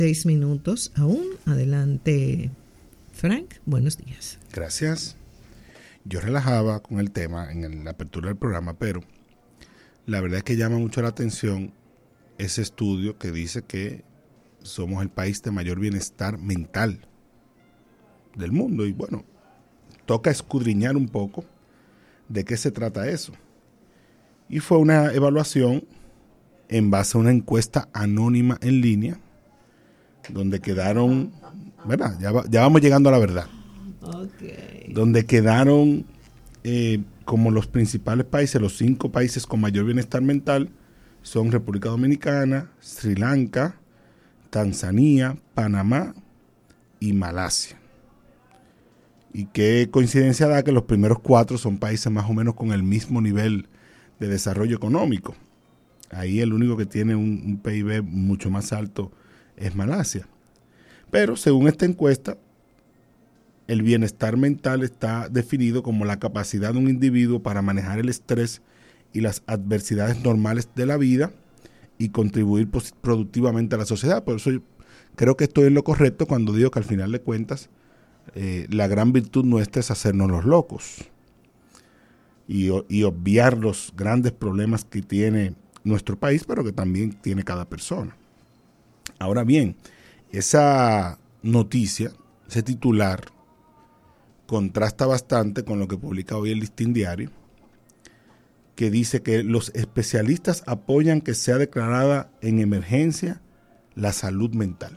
6 minutos aún. Adelante, Frank. Buenos días. Gracias. Yo relajaba con el tema en la apertura del programa, pero la verdad es que llama mucho la atención ese estudio que dice que somos el país de mayor bienestar mental del mundo. Y bueno, toca escudriñar un poco de qué se trata eso. Y fue una evaluación en base a una encuesta anónima en línea, donde quedaron, ¿verdad? Ya vamos llegando a la verdad. Okay. Donde quedaron como los principales países, los 5 países con mayor bienestar mental, son República Dominicana, Sri Lanka, Tanzania, Panamá y Malasia. Y qué coincidencia da que los primeros 4 son países más o menos con el mismo nivel de desarrollo económico. Ahí el único que tiene un PIB mucho más alto es Malasia. Pero según esta encuesta, el bienestar mental está definido como la capacidad de un individuo para manejar el estrés y las adversidades normales de la vida y contribuir productivamente a la sociedad. Por eso yo creo que estoy en lo correcto cuando digo que al final de cuentas la gran virtud nuestra es hacernos los locos y obviar los grandes problemas que tiene nuestro país, pero que también tiene cada persona. Ahora bien, esa noticia, ese titular, contrasta bastante con lo que publica hoy el Listín Diario, que dice que los especialistas apoyan que sea declarada en emergencia la salud mental.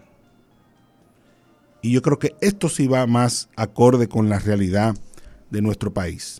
Y yo creo que esto sí va más acorde con la realidad de nuestro país.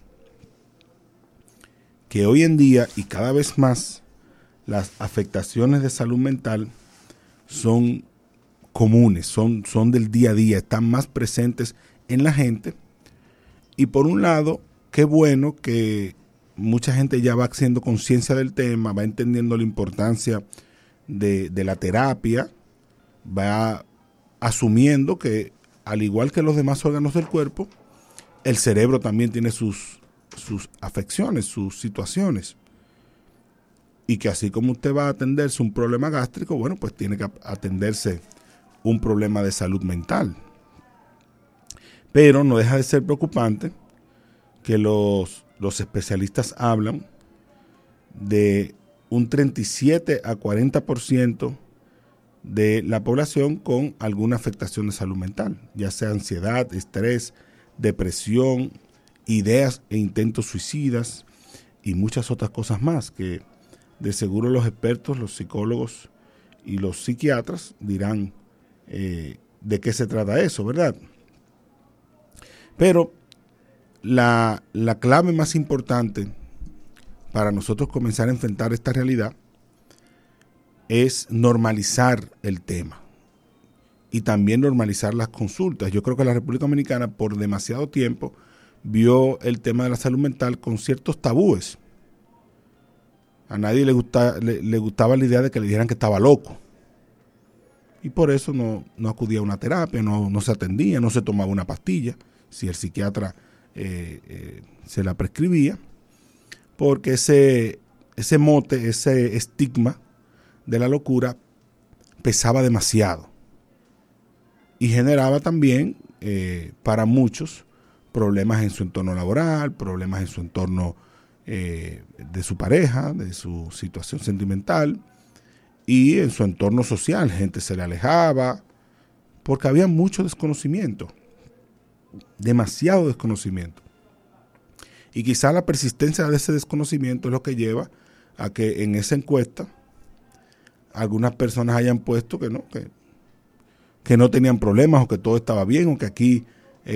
Que hoy en día y cada vez más las afectaciones de salud mental son comunes, son del día a día, están más presentes en la gente. Y por un lado, qué bueno que mucha gente ya va haciendo conciencia del tema, va entendiendo la importancia de la terapia, va asumiendo que al igual que los demás órganos del cuerpo, el cerebro también tiene sus afecciones, sus situaciones. Y que así como usted va a atenderse un problema gástrico, bueno, pues tiene que atenderse un problema de salud mental. Pero no deja de ser preocupante que los especialistas hablan de un 37 a 40% de la población con alguna afectación de salud mental, ya sea ansiedad, estrés, depresión, ideas e intentos suicidas y muchas otras cosas más que de seguro los expertos, los psicólogos y los psiquiatras dirán de qué se trata eso, ¿verdad? Pero la clave más importante para nosotros comenzar a enfrentar esta realidad es normalizar el tema y también normalizar las consultas. Yo creo que la República Dominicana por demasiado tiempo vio el tema de la salud mental con ciertos tabúes. A nadie le gustaba la idea de que le dijeran que estaba loco. Y por eso no acudía a una terapia, no se atendía, no se tomaba una pastilla, si el psiquiatra se la prescribía, porque ese mote, ese estigma de la locura pesaba demasiado y generaba también para muchos problemas en su entorno laboral, problemas en su entorno de su pareja, de su situación sentimental y en su entorno social. Gente se le alejaba porque había mucho desconocimiento, demasiado desconocimiento. Y quizá la persistencia de ese desconocimiento es lo que lleva a que en esa encuesta algunas personas hayan puesto que no tenían problemas o que todo estaba bien o que aquí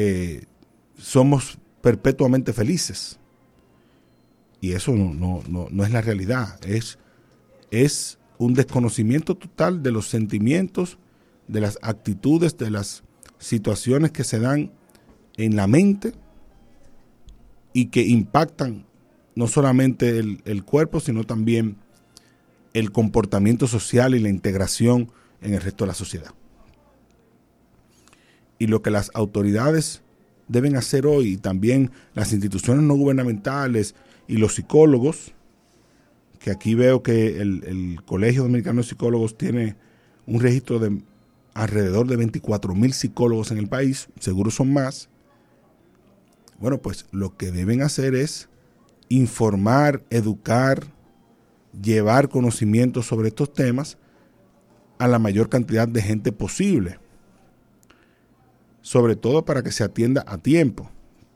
somos perpetuamente felices. Y eso no es la realidad. Es un desconocimiento total de los sentimientos, de las actitudes, de las situaciones que se dan en la mente y que impactan no solamente el cuerpo, sino también el comportamiento social y la integración en el resto de la sociedad. Y lo que las autoridades deben hacer hoy, y también las instituciones no gubernamentales y los psicólogos, que aquí veo que el Colegio Dominicano de Psicólogos tiene un registro de alrededor de 24,000 psicólogos en el país, seguro son más. Bueno, pues lo que deben hacer es informar, educar, llevar conocimiento sobre estos temas a la mayor cantidad de gente posible, sobre todo para que se atienda a tiempo,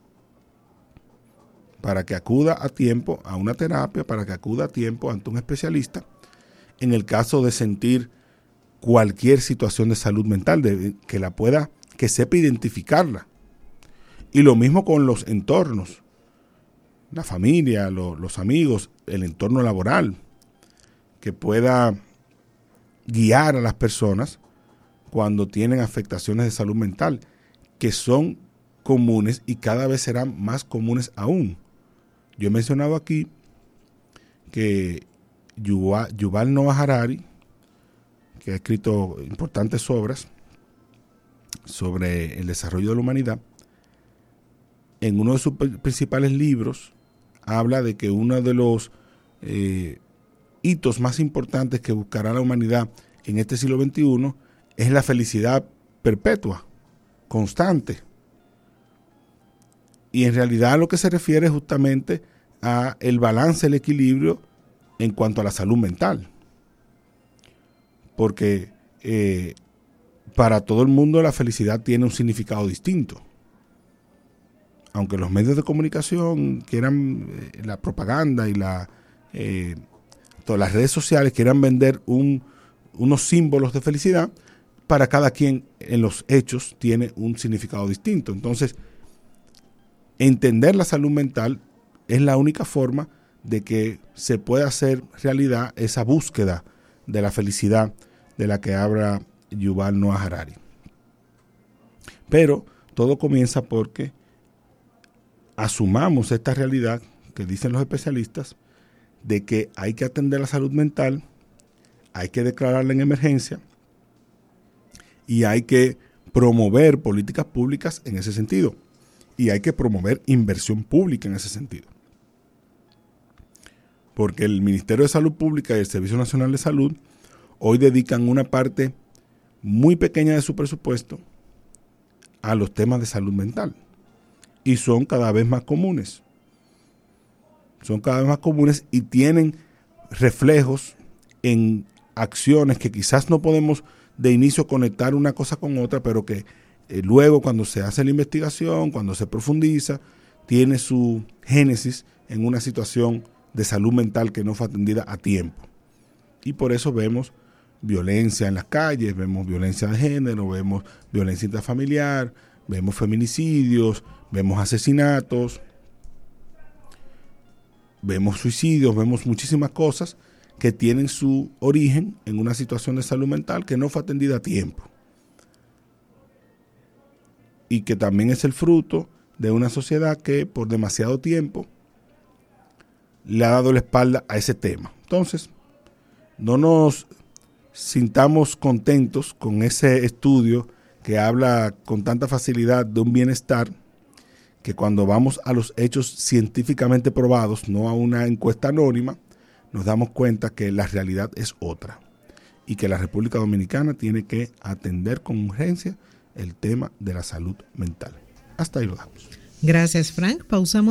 para que acuda a tiempo a una terapia, para que acuda a tiempo ante un especialista, en el caso de sentir cualquier situación de salud mental, que sepa identificarla. Y lo mismo con los entornos, la familia, los amigos, el entorno laboral, que pueda guiar a las personas cuando tienen afectaciones de salud mental, que son comunes y cada vez serán más comunes aún. Yo he mencionado aquí que Yuval Noah Harari, que ha escrito importantes obras sobre el desarrollo de la humanidad, en uno de sus principales libros habla de que uno de los hitos más importantes que buscará la humanidad en este siglo XXI es la felicidad perpetua, constante. Y en realidad lo que se refiere justamente a el balance, el equilibrio en cuanto a la salud mental. Porque para todo el mundo la felicidad tiene un significado distinto. Aunque los medios de comunicación quieran, la propaganda y todas las redes sociales quieran vender unos símbolos de felicidad, para cada quien en los hechos tiene un significado distinto. Entonces, entender la salud mental es la única forma de que se pueda hacer realidad esa búsqueda de la felicidad de la que habla Yuval Noah Harari. Pero todo comienza porque asumamos esta realidad que dicen los especialistas de que hay que atender la salud mental, hay que declararla en emergencia y hay que promover políticas públicas en ese sentido y hay que promover inversión pública en ese sentido. Porque el Ministerio de Salud Pública y el Servicio Nacional de Salud hoy dedican una parte muy pequeña de su presupuesto a los temas de salud mental. Y son cada vez más comunes. Son cada vez más comunes y tienen reflejos en acciones que quizás no podemos de inicio conectar una cosa con otra, pero que luego cuando se hace la investigación, cuando se profundiza, tiene su génesis en una situación de salud mental que no fue atendida a tiempo. Y por eso vemos violencia en las calles, vemos violencia de género, vemos violencia intrafamiliar, vemos feminicidios, vemos asesinatos, vemos suicidios, vemos muchísimas cosas que tienen su origen en una situación de salud mental que no fue atendida a tiempo. Y que también es el fruto de una sociedad que por demasiado tiempo le ha dado la espalda a ese tema. Entonces, no nos sintamos contentos con ese estudio que habla con tanta facilidad de un bienestar, que cuando vamos a los hechos científicamente probados, no a una encuesta anónima, nos damos cuenta que la realidad es otra y que la República Dominicana tiene que atender con urgencia el tema de la salud mental. Hasta ahí lo damos. Gracias, Frank. Pausamos.